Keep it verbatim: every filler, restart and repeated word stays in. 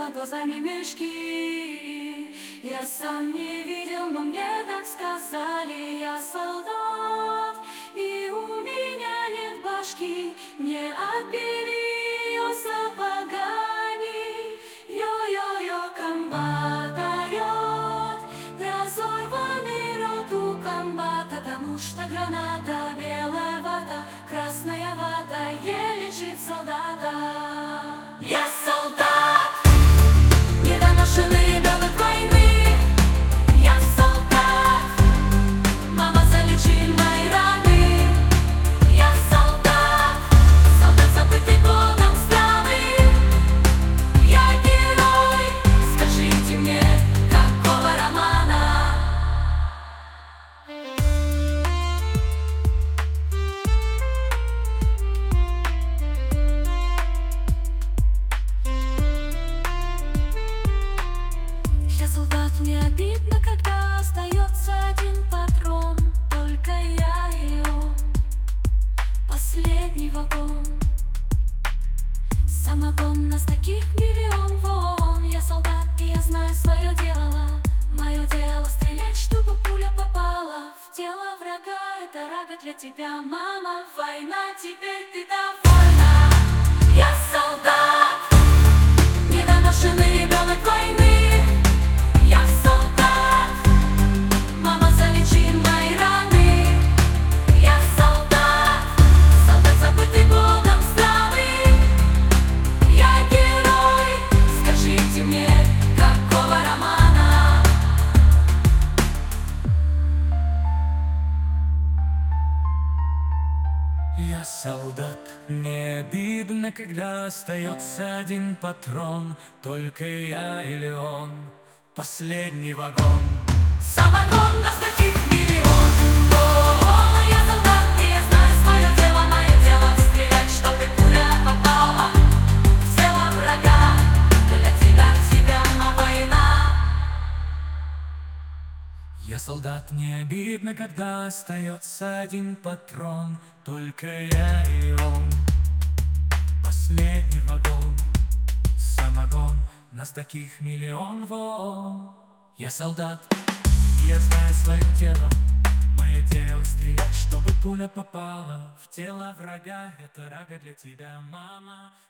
под глазами мешки. Я сам не видел, но мне так сказали. Я солдат, и у меня нет башки. Мне отбили ее сапогами. Йо-йо-йо, комбат орёт, разорванный рот у комбата, потому что граната, белая вата, красная вата, еле лечит солдата. Я солдат, недоношенный ребенок войны. Я солдат, мама, залечи мои раны. Я солдат, солдат, забытый Богом страны. Я герой, скажите мне, какого романа? Я солдат, мне обидно, когда остается один патрон. Только я и он, последний вагон. Самогон, нас таких миллион вон. Я солдат, и я знаю свое дело. Мое дело стрелять, чтобы пуля попала в тело врага. Это рага для тебя, мама. Война, теперь ты довольна. Я солдат, недоношенный ребенок войны. Я солдат, мама, залечи мои раны. Я солдат, солдат, забытый Богом страны. Я герой, скажите мне, какого романа? Я солдат, мне обидно, когда остается один патрон. Только я или он, последний вагон. Самогон, нас таких миллион. О, я солдат, и я знаю свое дело. Мое дело стрелять, чтобы пуля попала в тело врага. Для тебя, тебя, а война. Я солдат, мне обидно, когда остается один патрон. Только я и он, последний вагон. Самогон, нас таких миллион вон. Я солдат, я знаю свое дело. Мое дело стрелять, чтобы пуля попала в тело врага. Это рага для тебя, мама.